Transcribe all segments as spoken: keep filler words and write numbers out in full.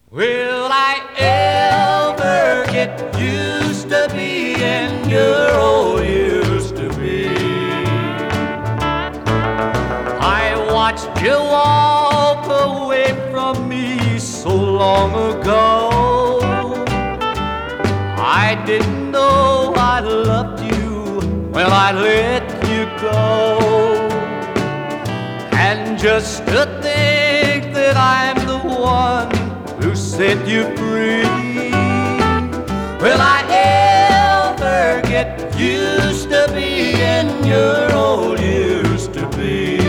Will I ever get used to being your old used to be? I watched you walk away from me so long ago. I didn't know I loved you when I let you go. And just to think that I'm the one who set you free. Will I ever get used to being your old used to be?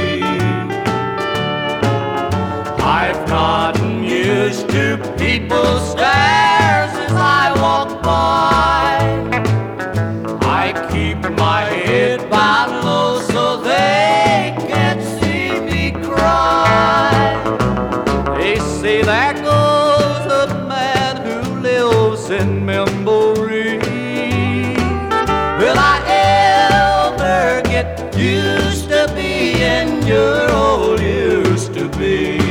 I've gotten used to people's stares as I walk by. I keep my head bowed low so they can't see me cry. They say there goes a man who lives in memory. Will I ever get used to being your old used to be?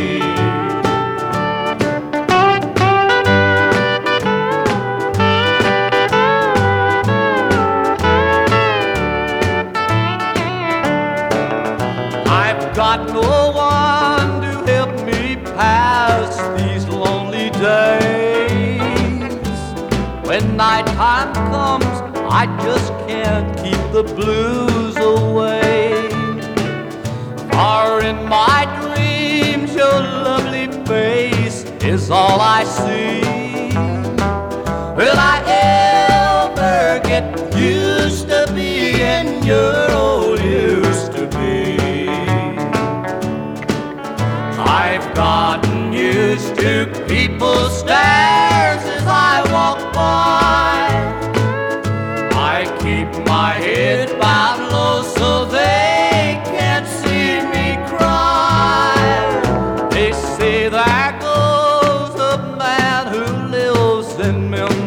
I've got no one to help me pass these lonely days. When nighttime comes, I just can't keep the blues away. For in my dreams, your lovely face is all I see. Will I ever get used to being your old used to be? I've gotten used to people's stares as I walk by. I keep my head bowed low so they can't see me cry. They say there goes a man who lives in memory.